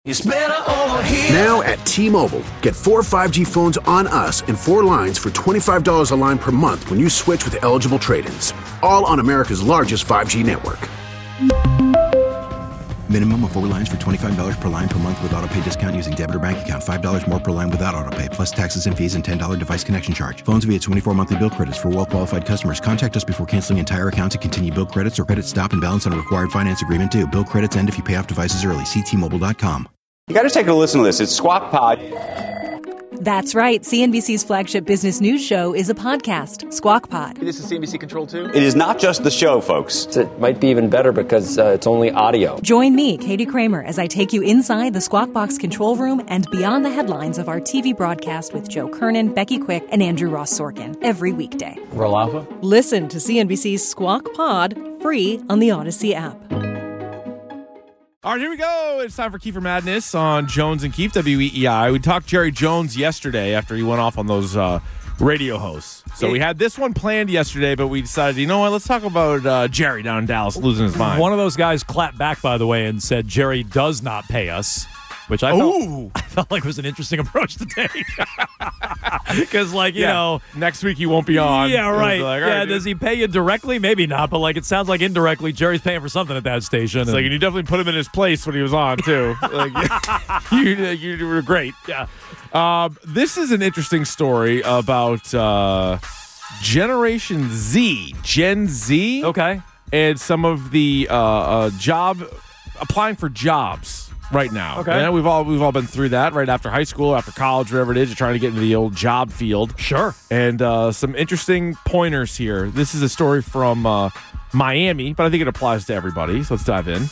It's better over here. Now at T-Mobile, get 4 5G phones on us and 4 lines for $25 a line per month when you switch with eligible trade-ins. All on America's largest 5G network. Minimum of 4 lines for $25 per line per month with autopay discount using debit or bank account. $5 more per line without autopay, plus taxes and fees and $10 device connection charge. Phones via 24 monthly bill credits for well-qualified customers. Contact us before canceling entire account to continue bill credits or credit stop and balance on a required finance agreement due. Bill credits end if you pay off devices early. See T-Mobile.com. You got to take a listen to this. It's Squawk Pod. That's right. CNBC's flagship business news show is a podcast, Squawk Pod. This is CNBC Control 2? It is not just the show, folks. It might be even better because it's only audio. Join me, Katie Kramer, as I take you inside the Squawk Box control room and beyond the headlines of our TV broadcast with Joe Kernan, Becky Quick, and Andrew Ross Sorkin every weekday. Roll Alpha? Listen to CNBC's Squawk Pod free on the Odyssey app. All right, here we go. It's time for Kiefer Madness on Jones and Keefe, WEEI. We talked Jerry Jones yesterday after he went off on those radio hosts. So we had this one planned yesterday, but we decided, you know what, let's talk about Jerry down in Dallas losing his mind. One of those guys clapped back, by the way, and said Jerry does not pay us, which I felt like was an interesting approach to take. Because, you know, next week he won't be on. Yeah, right. Like, right, does he pay you directly? Maybe not, but it sounds like indirectly Jerry's paying for something at that station. And you definitely put him in his place when he was on, too. You were great. Yeah. This is an interesting story about Generation Z, Gen Z. Okay. And some of the applying for jobs right now. Okay. And we've all been through that right after high school, after college, whatever it is. You're trying to get into the old job field. Sure. And some interesting pointers here. This is a story from Miami, but I think it applies to everybody. So let's dive in.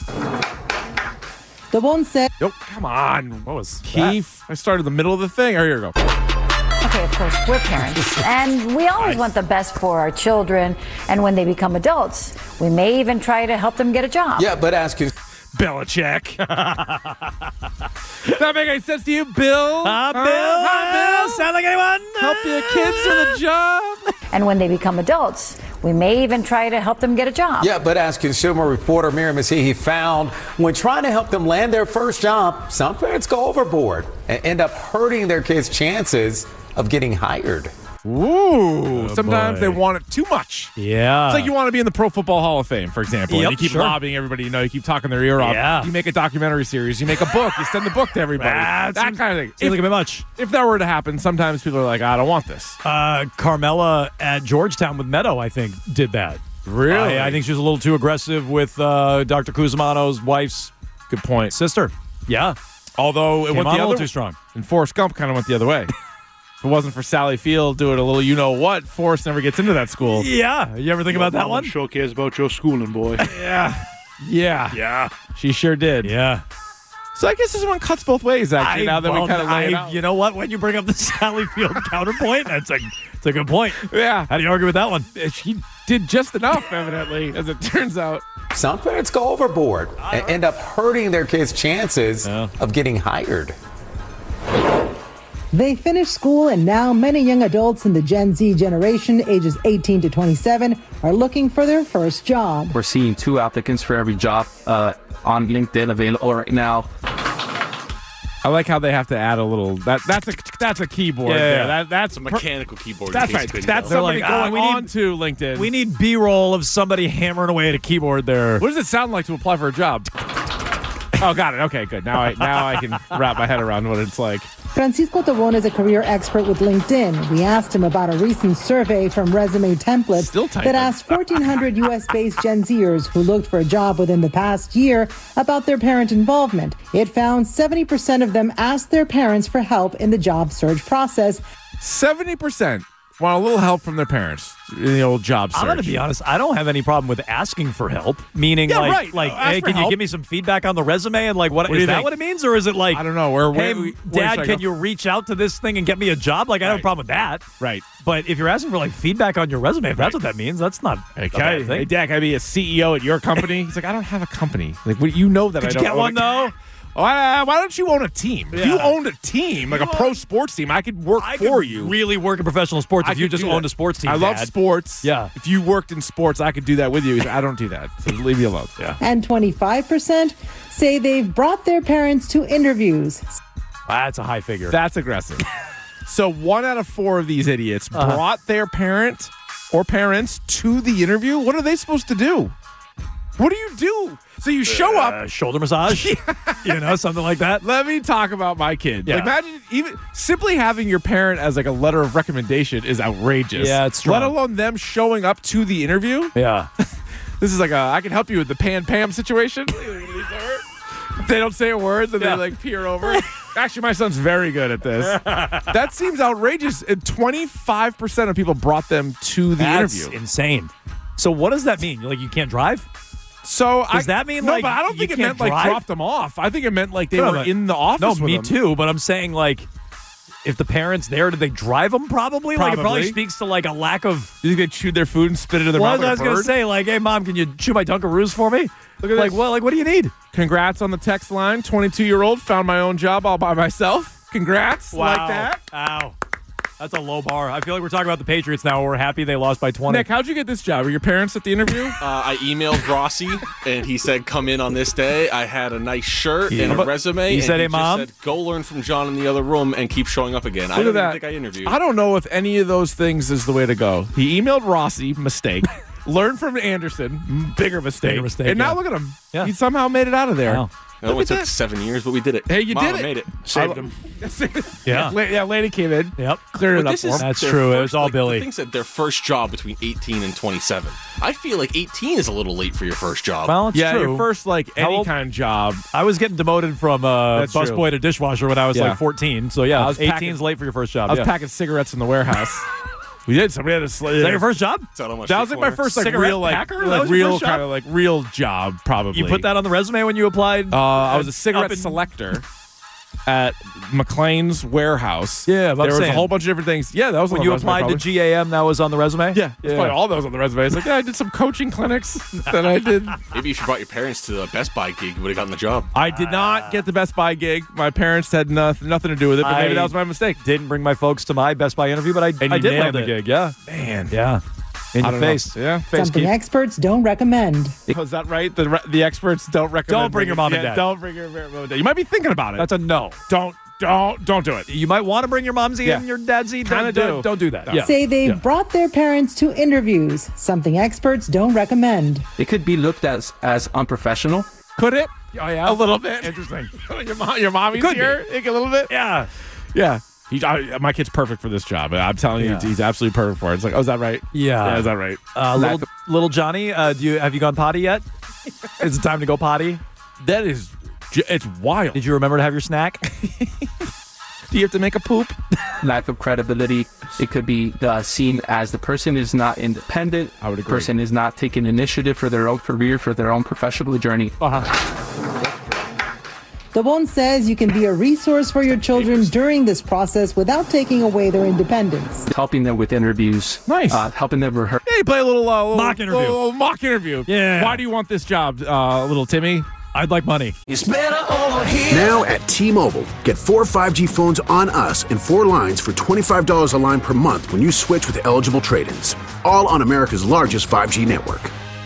The one said... Nope, come on. What was Keith? I started in the middle of the thing. Oh, here we go. Okay, of course, we're parents, and we always want the best for our children. And when they become adults, we may even try to help them get a job. Yeah, but ask you... Belichick. That make any sense to you, Bill? Bill? Sound like anyone? Help your kids with a job? And when they become adults, we may even try to help them get a job. Yeah, but as consumer reporter Miriam Masehi found, when trying to help them land their first job, some parents go overboard and end up hurting their kids' chances of getting hired. Ooh, sometimes they want it too much. Yeah. It's like you want to be in the Pro Football Hall of Fame, for example. Yep, and you keep lobbying everybody, you keep talking their ear off. Yeah. You make a documentary series, you make a book, you send the book to everybody. That kind of thing. Seems like a bit much. If that were to happen, sometimes people are like, I don't want this. Carmela at Georgetown with Meadow, I think, did that. Really? I think she was a little too aggressive with Dr. Cusimano's wife's good point sister. Yeah. Although it went the other too strong. And Forrest Gump kind of went the other way. If it wasn't for Sally Field doing a little you-know-what, Forrest never gets into that school. Yeah. You ever think about that one? Sure cares about your schooling, boy. Yeah. Yeah. She sure did. Yeah. So I guess this one cuts both ways, actually, now that we kind of lay it out. You know what? When you bring up the Sally Field counterpoint, it's a good point. Yeah. How do you argue with that one? She did just enough, evidently, as it turns out. Some parents go overboard and end up hurting their kids' chances of getting hired. They finished school, and now many young adults in the Gen Z generation, ages 18 to 27, are looking for their first job. We're seeing 2 applicants for every job on LinkedIn available right now. I like how they have to add a little. That's a keyboard. Yeah. That's a mechanical keyboard. That's right. That's somebody going on to LinkedIn. We need B-roll of somebody hammering away at a keyboard there. What does it sound like to apply for a job? Oh, got it. Okay, good. Now I can wrap my head around what it's like. Francisco Tobon is a career expert with LinkedIn. We asked him about a recent survey from Resume Templates that asked 1,400 U.S.-based Gen Zers who looked for a job within the past year about their parent involvement. It found 70% of them asked their parents for help in the job search process. 70% want a little help from their parents in the old job search. I'm going to be honest. I don't have any problem with asking for help. Meaning, hey, can you give me some feedback on the resume? And what is that what it means? Or is it like, I don't know. Hey, Dad, can you reach out to this thing and get me a job? I don't have a problem with that. Right. But if you're asking for feedback on your resume, if that's what that means, that's not a bad thing. Hey, Dad, can I be a CEO at your company? He's like, I don't have a company. Like, you know that I don't. Did you get one, though? Why don't you own a team? If you Yeah. owned a team, like a pro sports team, I could work for you. Really work in professional sports I if you could just do owned that. a sports team. I love Dad. sports. Yeah. If you worked in sports, I could do that with you. I don't do that. So leave me alone. Yeah. And 25% say they've brought their parents to interviews. That's a high figure. That's aggressive. So 1 out of 4 of these idiots brought their parent or parents to the interview. What are they supposed to do? What do you do? So you show up. Shoulder massage? Something like that. Let me talk about my kid. Yeah. Like, imagine even simply having your parent as like a letter of recommendation is outrageous. Yeah, it's strong. Let alone them showing up to the interview. Yeah. This is like I can help you with the Pam situation. They don't say a word, then they like peer over. Actually, my son's very good at this. That seems outrageous. And 25% of people brought them to the interview. That's insane. So what does that mean? Like you can't drive? So does that mean no? like But I don't you think it can't meant like drive? drop them off. I think it meant like they No, were but- in the office. No, with me them. too. But I'm saying like, if the parents there, did they drive them? Probably. Like it probably Probably. speaks to like a lack of. You think they chewed their food and spit it in their Well, mouth like I was a gonna bird? say like, hey mom, can you chew my Dunkaroos for me? Look at like this. what? Like what do you need? Congrats on the text line. 22-year-old found my own job all by myself. Congrats. Like that. Ow. That's a low bar. I feel like we're talking about the Patriots now. We're happy they lost by 20. Nick, how'd you get this job? Were your parents at the interview? I emailed Rossi, and he said, come in on this day. I had a nice shirt and a resume. He and said, hey, just Mom? said, go learn from John in the other room and keep showing up again. I Look don't at even that. think I interviewed. I don't know if any of those things is the way to go. He emailed Rossi, mistake. Learned from Anderson, bigger mistake. Bigger mistake, And now yeah. look at him. Yeah. He somehow made it out of there. Wow. No, Look it at took that. 7 years, but we did it. Hey, you Mama did it. made it. Saved him. Yeah. Lady came in. Yep. Cleared it But up this for is him. That's their true. It was first, all like, Billy. The thing said their first job between 18 and 27. I feel like 18 is a little late for your first job. Well, it's Yeah, true. your first any old- kind of job. I was getting demoted from That's true. busboy to dishwasher when I was Yeah. like 14. So yeah, I was 18 packing- is late for your first job. I was yeah. packing cigarettes in the warehouse. We did. Somebody had a Is that your first job? Is that, how much That was like my first like Cigarette real packer? That like was your real first job? kind of like real job probably. You put that on the resume when you applied? I was a up cigarette in- selector at McLean's warehouse. Yeah, but I'm there was saying, a whole bunch of different things. Yeah, that was When on you the resume, applied probably. to GAM, that was on the resume? Yeah, there's probably all those on the resume. It's like, yeah, I did some coaching clinics that I did. Maybe if you brought your parents to the Best Buy gig, you would have gotten the job. I did not get the Best Buy gig. My parents had nothing to do with it, but maybe that was my mistake. Didn't bring my folks to my Best Buy interview, but I you did nailed land the it. gig. Yeah. Man. Yeah. In I your don't know. face. Yeah. Face Something keep. experts don't recommend. Was that right? The experts don't recommend. Don't bring your mom and dad. Don't bring your mom and dad. You might be thinking about it. That's a no. Don't do it. You might want to bring your momsy Yeah. and your dadsy. Kinda Don't do that. No. Yeah. Say they've brought their parents to interviews. Something experts don't recommend. It could be looked at as unprofessional. Could it? Oh, yeah. A little bit. Interesting. your mommy's Could be. here. A little bit. Yeah. Yeah. My kid's perfect for this job. I'm telling you, Yeah. he's absolutely perfect for it. It's like, oh, is that right? Yeah. Is that right? Little Johnny, have you gone potty yet? Is it time to go potty? That is, it's wild. Did you remember to have your snack? Do you have to make a poop? Lack of credibility. It could be seen as the person is not independent. I would The agree. person is not taking initiative for their own career, for their own professional journey. The one says you can be a resource for your children during this process without taking away their independence. Helping them with interviews. Nice. Helping them rehearse. Hey, play a little Mock interview. Little mock interview. Yeah. Why do you want this job, little Timmy? I'd like money. Now at T-Mobile, get 4 5G phones on us and 4 lines for $25 a line per month when you switch with eligible trade-ins. All on America's largest 5G network.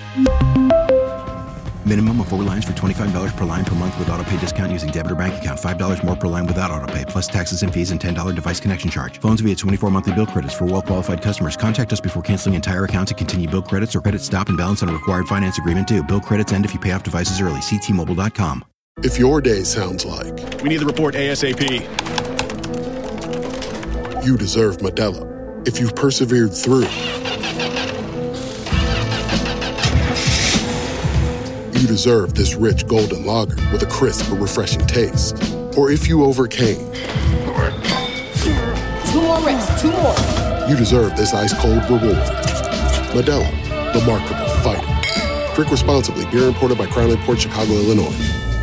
Minimum of 4 lines for $25 per line per month with auto pay discount using debit or bank account. $5 more per line without auto pay, plus taxes and fees and $10 device connection charge. Phones via 24 monthly bill credits for well-qualified customers. Contact us before canceling entire account to continue bill credits or credit stop and balance on a required finance agreement due. Bill credits end if you pay off devices early. See T-Mobile.com. If your day sounds like, we need the report ASAP, you deserve Modelo. If you've persevered through, you deserve this rich golden lager with a crisp but refreshing taste. Or if you overcame, 2 more reps, 2 more. you deserve this ice-cold reward. Modelo, the mark of a fighter. Drink responsibly. Beer imported by Crown Imports, Chicago, Illinois.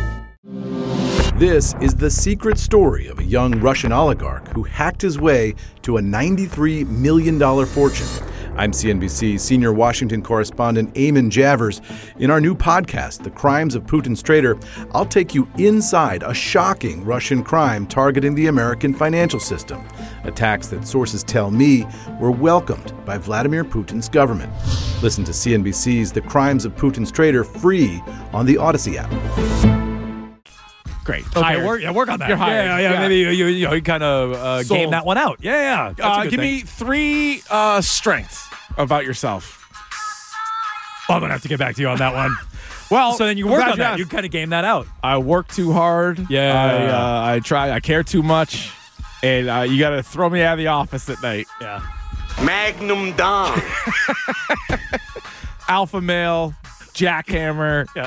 This is the secret story of a young Russian oligarch who hacked his way to a $93 million fortune. I'm CNBC senior Washington correspondent Eamon Javers. In our new podcast, The Crimes of Putin's Traitor, I'll take you inside a shocking Russian crime targeting the American financial system. Attacks that sources tell me were welcomed by Vladimir Putin's government. Listen to CNBC's The Crimes of Putin's Traitor free on the Odyssey app. Great. Okay, work on that. You're hired. Yeah. Maybe you kind of game that one out. Yeah. Give me 3 strengths about yourself. Oh, I'm going to have to get back to you on that one. Well, so then you work on that. You kind of game that out. I work too hard. Yeah. I try. I care too much. And you got to throw me out of the office at night. Yeah. Magnum Dom. Alpha male, jackhammer. Yeah.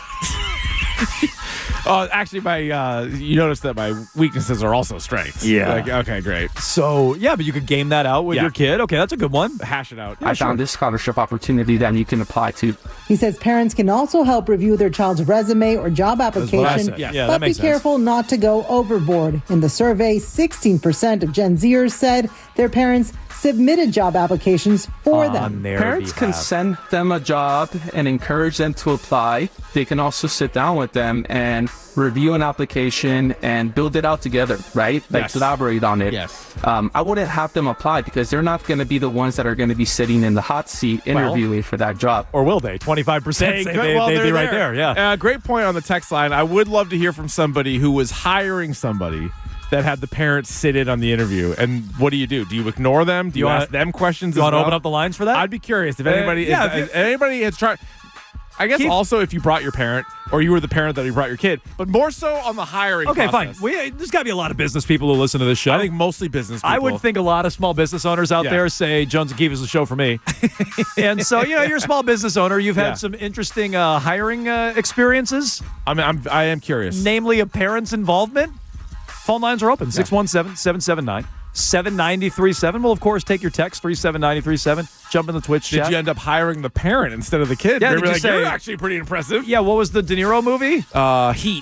Actually, you notice that my weaknesses are also strengths. Yeah. Okay, great. So, but you could game that out with your kid. Okay, that's a good one. Hash it out. I found this scholarship opportunity that you can apply to. He says parents can also help review their child's resume or job application, but be careful not to go overboard. In the survey, 16% of Gen Zers said their parents submitted job applications for them. Parents can send them a job and encourage them to apply. They can also sit down with them and review an application and build it out together, right? Like collaborate on it. Yes. I wouldn't have them apply because they're not going to be the ones that are going to be sitting in the hot seat interviewing for that job. Or will they? 25% say they'd be right there. Yeah. Great point on the text line. I would love to hear from somebody who was hiring somebody that had the parents sit in on the interview. And what do? Do you ignore them? Do you ask them questions? Do you want to open up the lines for that? I'd be curious if anybody anybody has tried. I guess also if you brought your parent or you were the parent that you brought your kid, but more so on the hiring process. Fine. There's got to be a lot of business people who listen to this show. I think mostly business people. I would think a lot of small business owners out there say, Jones and Keefe is the show for me. And so, you're a small business owner. You've had some interesting hiring experiences. I am curious. Namely, a parent's involvement. Phone lines are open, 617-779-7937. We'll, of course, take your text, 379-937. Jump in the Twitch chat. Did you end up hiring the parent instead of the kid? Yeah, you're actually pretty impressive. Yeah, what was the De Niro movie? Heat.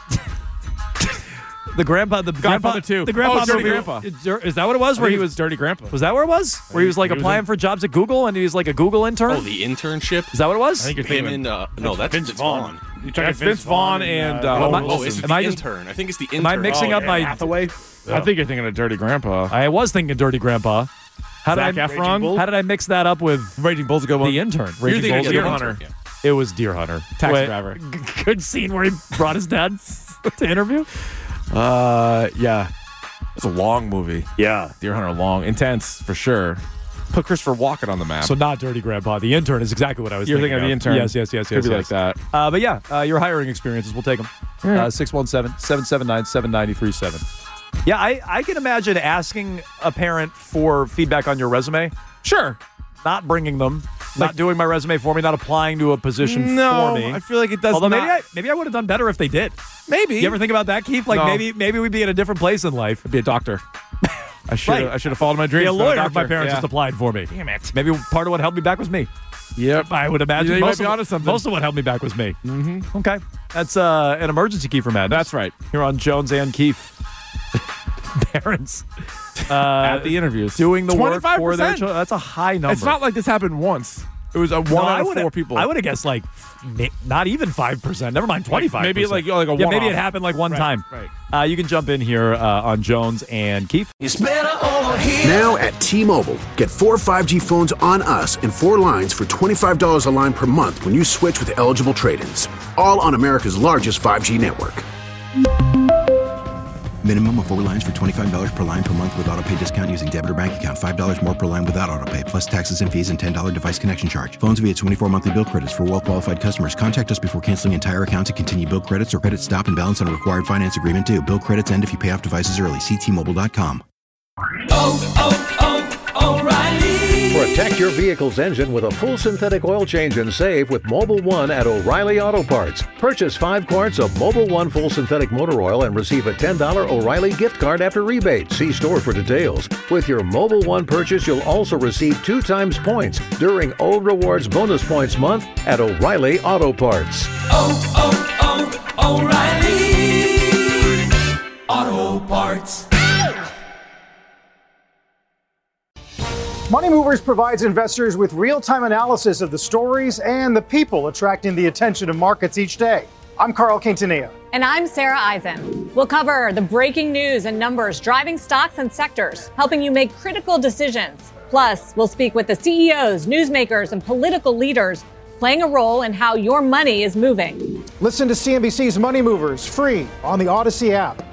The grandpa, the Godfather 2. The grandpa Dirty movie. Grandpa. Is that what it was? Where he was Dirty Grandpa. Was that where it was? Where he was like applying for jobs at Google and he was like a Google intern? Oh, the internship? Is that what it was? I think you're thinking. No, that's Vince Vaughn. That's Vince Vaughn and it's the intern. I think it's the intern. Am I mixing up my Hathaway? I think you're thinking of Dirty Grandpa. I was thinking Dirty Grandpa. Zac Efron? How did I mix that up with Raging Bull's a good one. The intern? You're thinking Deer Hunter. It was Deer Hunter. Taxi driver. Good scene where he brought his dad to interview. Yeah. It's a long movie. Yeah. Deer Hunter long. Intense, for sure. Put Christopher Walken on the map. So not Dirty Grandpa. The intern is exactly what I was thinking. You're thinking of the intern. Yes. Could be like that. But yeah, your hiring experiences, we'll take them. 617-779-7937. Yeah, I can imagine asking a parent for feedback on your resume. Sure. Not bringing them. Not doing my resume for me, not applying to a position for me. I feel like it does. Although maybe I would have done better if they did. Maybe. You ever think about that, Keith? Like maybe we'd be in a different place in life. I'd be a doctor. I should have followed my dreams. Be a lawyer if my parents just applied for me. Damn it. Maybe part of what held me back was me. Yep. I would imagine you might be onto something. Most of what held me back was me. Mm-hmm. Okay. That's an emergency Kiefer Madness. That's right. Here on Jones and Keefe. Parents at the interviews doing the work for their children. That's a high number. It's not like this happened once. It was a one out of 4 people. I would have guessed like not even 5%. Never mind 25%. Maybe like a one. Yeah, maybe it happened like one time. Right. You can jump in here on Jones and Keefe. It's better over here. Now at T-Mobile, get 4 5G phones on us and 4 lines for $25 a line per month when you switch with eligible trade-ins. All on America's largest 5G network. Minimum of 4 lines for $25 per line per month with autopay discount using debit or bank account. $5 more per line without autopay, plus taxes and fees and $10 device connection charge. Phones via 24 monthly bill credits for well-qualified customers. Contact us before canceling entire account to continue bill credits or credit stop and balance on a required finance agreement due. Bill credits end if you pay off devices early. See T-Mobile.com. O'Reilly. Protect your vehicle's engine with a full synthetic oil change and save with Mobil 1 at O'Reilly Auto Parts. Purchase 5 quarts of Mobil 1 full synthetic motor oil and receive a $10 O'Reilly gift card after rebate. See store for details. With your Mobil 1 purchase, you'll also receive 2 times points during O Rewards Bonus Points Month at O'Reilly Auto Parts. O'Reilly Auto Parts. Money Movers provides investors with real-time analysis of the stories and the people attracting the attention of markets each day. I'm Carl Quintanilla. And I'm Sarah Eisen. We'll cover the breaking news and numbers driving stocks and sectors, helping you make critical decisions. Plus, we'll speak with the CEOs, newsmakers, and political leaders playing a role in how your money is moving. Listen to CNBC's Money Movers free on the Odyssey app.